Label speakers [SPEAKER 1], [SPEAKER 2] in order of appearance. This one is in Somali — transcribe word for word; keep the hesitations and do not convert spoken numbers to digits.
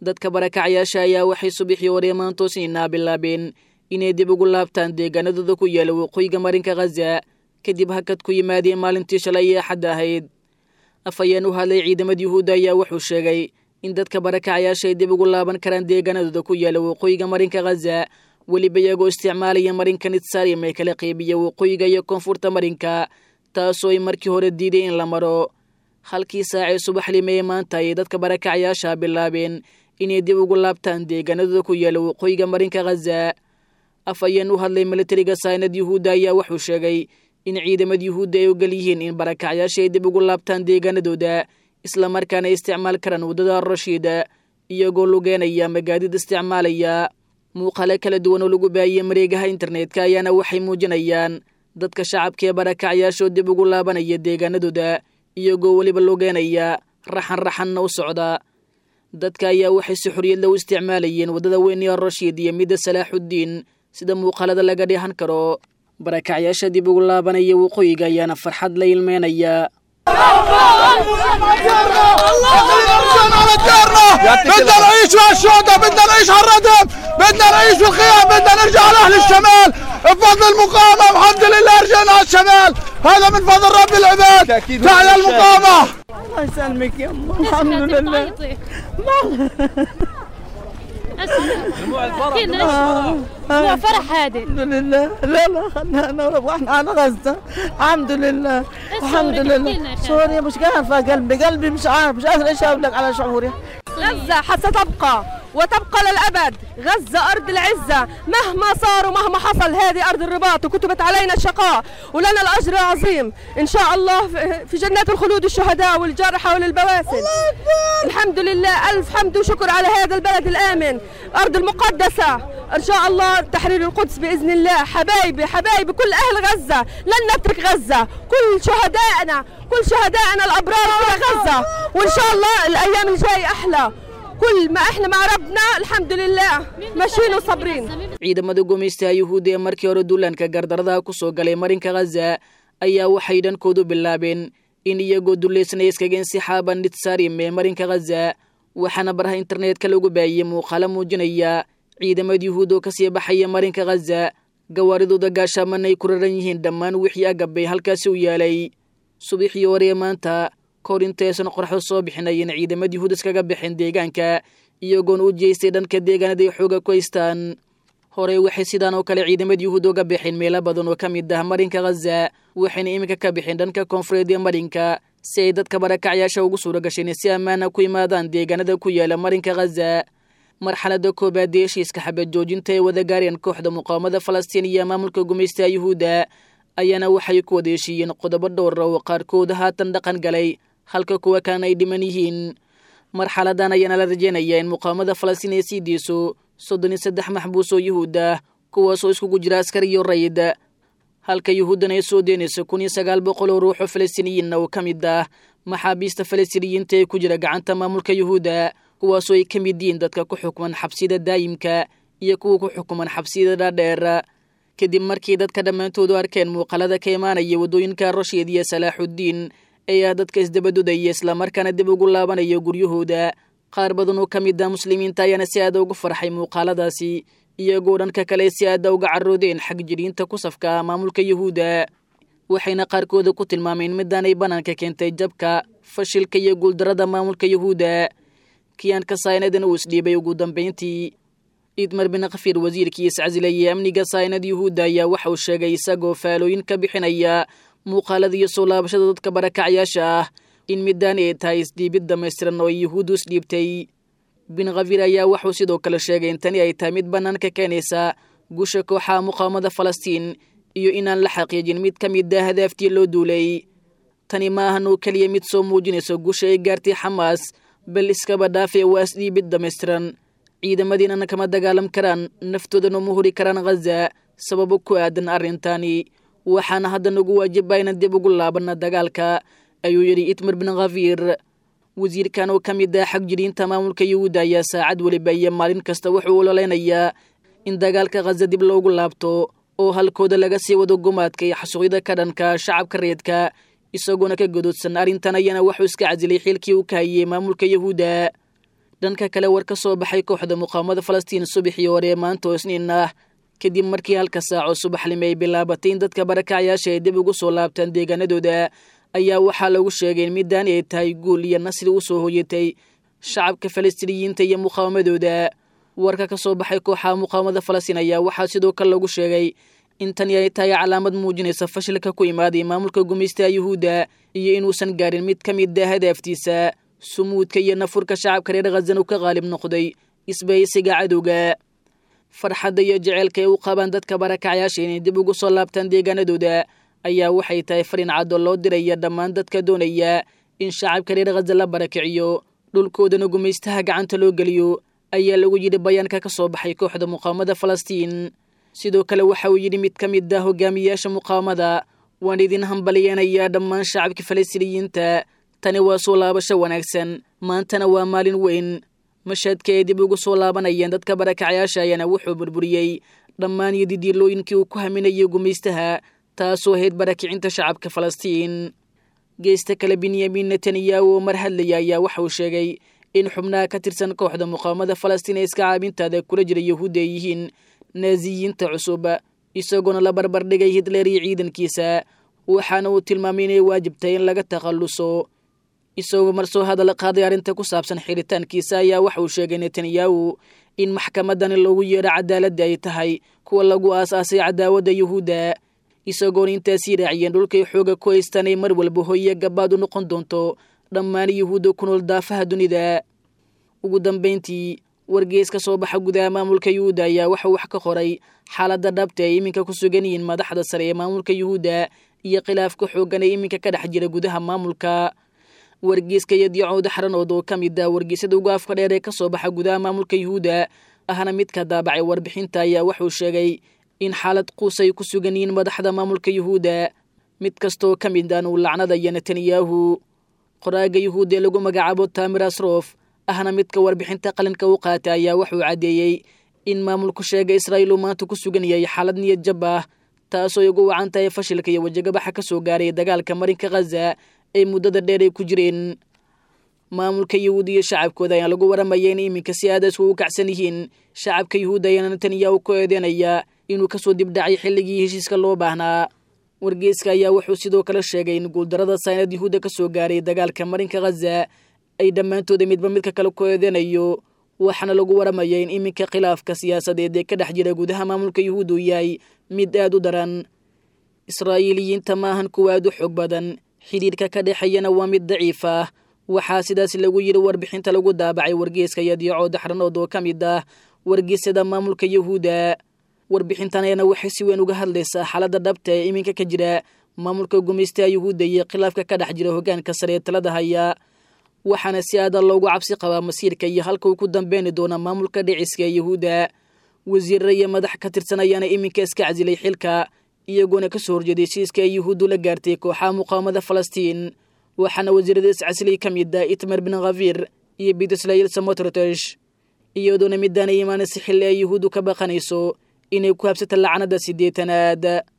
[SPEAKER 1] dadka barakacayaasha ayaa waxay subaxii hore maanta siinaa bilaabeen inay dib ugu laabtaan deegaanadooda ku yaala waqooyiga marinka Gaza kadib hakad ku yimaadeen maalintii shalay ee Axad ahayd. afayeen u hadlay ciidamada Yuhuudda ayaa wuxuu sheegay in dadka barakacayaasha ay dib ugu laaban karaan deegaanadooda ku yaala waqooyiga marinka Gaza waliba iyagoo isticmaalaya marinka Nitsarium ee kala qaybiya waqooyiga iyo koonfurta marinka, taasoo ay markii hore diiday in la maro. halkii saac ee subaxnimo maanta ay dadka barakacayaasha bilaabeen inay dib ugu laabtaan deegaanadooda ku yaala waqooyiga marinka Gaza. afayeen u hadlay militariga Saynad Yuhuudda ayaa wuxuu sheegay in ciidamada Yuhuudda ay ogal yihiin in barakacayaasha ay dib ugu laabtaan deegaanadooda isla markaana isticmaal karaan wadada Rashida iyagoo lugeynaya magaadid isticmaalaya. muuqaalo kala duwan oo lagu baahiyay mareegaha internetka ayaana waxay muujinayaan dadka shacabka ee barakacayaasha dib ugu laabanaya deegaanadooda iyagoo waliba lugeynaya raxan raxanna u socda. dadka ayaa waxay si xorriyad leh u isticmaalayeen wadada weyn ee Rashid iyo midda Salaaxudiin sida muuqaalada laga dheehan karo. barakacayaasha dib ugu laabanaya waqooyiga ayaana farxad la ilmeynaya.
[SPEAKER 2] بدنا نعيش مع الشهداء، بدنا نعيش على الردم، بدنا نعيش في الخيام، بدنا نرجع على أهل الشمال بفضل المقاومة. الحمد لله رجعنا على الشمال، هذا من فضل رب العباد. تعال المقاومة.
[SPEAKER 3] الله يسلمك يا أمه. الحمد لله.
[SPEAKER 4] دموع الفرح دموع فرح هذه.
[SPEAKER 3] الحمد لله. لا لا خلنا واحنا على غزة. الحمد لله الحمد لله. سوريا مش عارفة، قلبي قلبي مش عارف، مش قادر ايش اقول لك على شعوري.
[SPEAKER 5] غزة ستبقى وتبقى للأبد. غزة أرض العزة مهما صار ومهما حصل، هذه أرض الرباط وكتبت علينا الشقاء ولنا الأجر العظيم إن شاء الله في جنات الخلود الشهداء والجرحى وللبواسل. الحمد لله، ألف حمد وشكر على هذا البلد الآمن، أرض المقدسة إن شاء الله تحرير القدس بإذن الله. حبايبي حبايبي كل أهل غزة لن نترك غزة، كل شهدائنا كل شهدائنا الأبرار في غزة، وإن شاء الله الأيام الجاية أحلى. كل ما احنا مع ربنا الحمد لله ماشيين وصابرين.
[SPEAKER 1] ciidamada gumeystaha Yuhuudda ee markii hore duulaanka gardarada ku soo galay marinka Gaza ayaa waxay dhankoodu bilaabeen in iyagoo duleysnay iskaga insixaaban Nitsarium ee marinka Gaza. waxaana baraha internetka lagu baahiyay muuqaalo muujinaya ciidamada Yuhuudda oo ka sii baxaya marinka Gaza, gawaaridooda gaashaman ay ku raran yihiin dhammaan wixii agab ay halkaasi u yaalay. subaxii hore maanta korinteesan qorxo soo bixinayeen ciidamada Yuhuudda iskaga bixin deegaanka iyagoon u jeestay dhanka deegaanada ay xooga ku haystaan. hore waxay sidaan oo kale ciidamada Yuhuudda uga bixin meelo badan oo ka mid ah marinka Gaza, waxayna iminka ka bixin dhanka koonfureed ee marinka si ay dadka barakacayaasha ugu suura gasheen si ammaan ah ku yimaadaan deegaanada ku yaala marinka Gaza. marxaladda koobaad ee heshiiska xabad joojinta ee wada gaareen kooxda muqaawamada Falastiin iyo maamulka gumeystaha Yuhuudda ayaana waxay ku wada heshiiyeen qodobo dhowr ah oo qaarkood haatan dhaqan galay halka kuwa kalena ay dhiman yihiin. marxaladan ayaana la rajeynayaa in muqaawamada Falastiin ay sii deyso soddon iyo saddex maxbuus oo Yuhuud ah kuwaasoo iskugu jira askari iyo rayid, halka Yuhuuddana ay soo deynayso kun iyo sagaal boqol oo ruux oo Falastiiniyiin oo ka mid ah maxaabiista Falastiiniyiinta ee ku jira gacanta maamulka Yuhuudda, kuwaasoo ay ka mid yihiin dadka ku xukuman xabsiyada daayimka iyo kuwa ku xukuman xabsiyada dhaadheer. kadib markii dadka dhammaantoodu arkeen muuqaalada ka imaanaya wadooyinka Rashid iyo Salaaxudiin ayaa dadka isdabadudaya isla markaana dib ugu laabanaya guryahooda. qaar badan oo ka mid ah muslimiinta ayaana si aad ugu farxay muuqaaladaasi iyagoo dhanka kale si aad uga caroodeen xag jiriinta ku safka maamulka Yuhuudda. waxayna qaarkooda ku tilmaameen midaan ay banaanka keentay jabka, fashilka iyo guuldarada maamulka Yuhuudda. kiyaanka Saynadan uu isdhiibay ugu dambeyntii. Itmar bin Gafir wasiirkii iscasilay amniga Saynad Yuhuudda ayaa waxa uu sheegay isagoo faalooyin ka bixinaya muuqaalada iyo soo laabashada dadka barakacayaasha ah in midaan ay tahay isdhiibid dhamaystiran oo Yuhuuddu isdhiibtay. bin Gafir ayaa wuxuu sidoo kale sheegay in tani ay tahay mid banaanka keenaysa gusha kooxaha muqaawamada Falastiin iyo inaan la xaqiijin mid ka mid ah hadaaftii loo duulay. tani ma ahan oo kaliya mid soo muujinaysa gusha ay gaartay Xamaas, bal iskaba dhaafay waa isdhiibid dhamaystiran. ciidamadiina kama dagaalam karaan, naftoodana ma huri karaan Gaza sababo ku aadan arrintani. waxaana hadda nagu waajibaa inaan dib ugu laabana dagaalka, ayuu yidhi Itmar bin Gafir. wasiirkan oo ka mid ah xag jiriinta maamulka Yuhuudda ayaa saacad waliba iyo maalin kasta wuxuu ololeynayaa in dagaalka Gaza dib loogu laabto oo halkooda laga sii wado gumaadka iyo xasuuqyada ka dhanka shacabka reedka, isagoona ka godoodsan arrintan ayaana wuxuu iska casilay xilkii uu ka hayay maamulka Yuhuudda. dhanka kale war ka soo baxay kooxda muqaawamada Falastiin subaxii hore maanta oo Isniin ah kadib markii halka saaco subaxnimo ay bilaabatay in dadka barakacayaasha ay dib ugu soo laabtaan deegaanadooda ayaa waxaa lagu sheegay in midaan ay tahay guul iyo nasri u soo hooyatay shacabka Falastiiniyiinta iyo muqaawamadooda warka ka soo baxay kooxaha muqaawamada Falastiin ayaa waxaa sidoo kale lagu sheegay in tan ay tahay calaamad muujinaysa fashilka ku imaaday maamulka gumeystaha Yuhuudda iyo inuusan gaarin mid ka mid ah hadaftiisa sumuudka iyo nafurka shacabka reer Gaza uu ka qaalib noqday isbahaysiga cadowga farxadda iyo jaceylka ay u qabaan dadka barakacayaasha inay dib ugu soo laabtaan deegaanadooda ayaa waxay tahay fariin cad oo loo diraya dhammaan dadka doonaya in shacabka reer Gaza la barakiciyo dhulkoodana gumeystaha gacanta loo geliyo ayaa lagu yidhi bayaanka ka soo baxay kooxda muqaawamada Falastiin sidoo kale waxa uu yidhi mid ka mid ah hogaamiyaasha muqaawamada waan idin hambalyeynaya dhammaan shacabka Falastiiniyiinta tani waa soo laabasho wanaagsan maantana waa maalin weyn mashadka ay dib ugu soo laabanayeen dadka barakacayaasha ayana wuxuu burburiyey dhammaan yididiilooyinkii uu ku haminayay gumeystaha taasoo ahayd barakicinta shacabka Falastiin geesta kale Benyamin Netanyahu oo mar hadlaya ayaa waxa uu sheegay in xubnaha ka tirsan kooxda muqaawamada Falastiin ay iska caabintaada kula jira Yuhuudda ay yihiin naaziyiinta cusub isagoona la barbar dhigay Hitler iyo ciidankiisa waxaana uu tilmaamay inay waajib tahay in laga takhaluso isagoo mar soo hadal qaaday arrinta ku saabsan xiritaankiisa ayaa waxa uu sheegay Netanyahu in maxkamadan loogu yeero cadaalad ay tahay kuwa lagu aasaasay cadaawadda Yuhuudda isagoona intaasi raaciyeen dhulkay xooga ku haystaan ay mar walba hooyo gabaad u noqon doonto dhammaan Yuhuudda ku nool daafaha dunida ugu dambeyntii wargeys ka soo baxa gudaha maamulka Yuhuudda ayaa waxa wax ka qoray xaaladda dhabta ee iminka ku sugan yihiin madaxda sare ee maamulka Yuhuudda iyo khilaafka xoogan ee iminka ka dhex jira gudaha maamulka wargeyska Yadiicooda Xaranood oo ka mid ah wargeysyada ugu afka dheer ee ka soo baxa gudaha maamulka Yuhuudda ahna mid ka daabacay warbixinta ayaa wuxuu sheegay in xaalad quus ay ku sugan yihiin madaxda maamulka Yuhuudda mid kastoo ka mid ah uu lacnadaya Netanyahu qoraaga Yuhuudda lagu magacaabo Tamir Asrof ahna midka warbixinta qalinka u qaatay ayaa wuxuu cadeeyay in maamulku sheegay Israa'iil uu maanta ku sugan yahay xaalad niyad jab ah taasoo ugu wacan tahay fashilka iyo wajagabaxa ka soo gaaray dagaalka marinka Gaza ee muddada dheer ay ku jireen maamulka Yuhuudda iyo shacabkooda ayaa lagu waramayay in iminka si aad u kacsan yihiin shacabka Yuhuudda ayaa Netanyahu ku eedeynaya inuu ka soo dibdhacay xilligii heshiiska loo baahnaa wargeyska ayaa wuxuu sidoo kale sheegay in guuldarada saynad Yuhuudda ka soo gaaray dagaalka marinka Gaza ay dhammaantooda midba midka kale ku eedeynayo waxaana lagu waramayay in iminka khilaafka siyaasadeed ee ka dhex jira gudaha maamulka Yuhuudda uu yahay mid aad u daran Israa'iiliyiinta maahan kuwa aad u xoog badan xiriirka ka dhexeeyana waa mid daciif ah waxaa sidaas lagu yiri warbixinta lagu daabacay wargeyska Yadiicooda Xaranood oo ka mid ah wargeysyada maamulka Yuhuudda warbixintan ayana waxay si weyn uga hadlaysaa xaaladda dhabta ee iminka ka jira maamulka gumeystaha Yuhuudda iyo khilaafka ka dhex jira hoggaanka sare ee talada haya waxaana si aad loogu cabsi qabaa masiirka iyo halka uu ku dambeyn doono maamulka dhiciska ee Yuhuudda wasiirada iyo madax ka tirsanayana iminka iska casilay xilka iyagoona ka soo horjeeday heshiiska ay Yuhuuddu la gaartay kooxaha muqaawamada Falastiin waxaana wasiirada casilay ka mid ah Itamar bin Ghavir iyo Bezalel Smotrich iyadoona midaan iimaanaysa xilli ay Yuhuuddu ka baqanayso inay ku habsato lacnada sideetanaad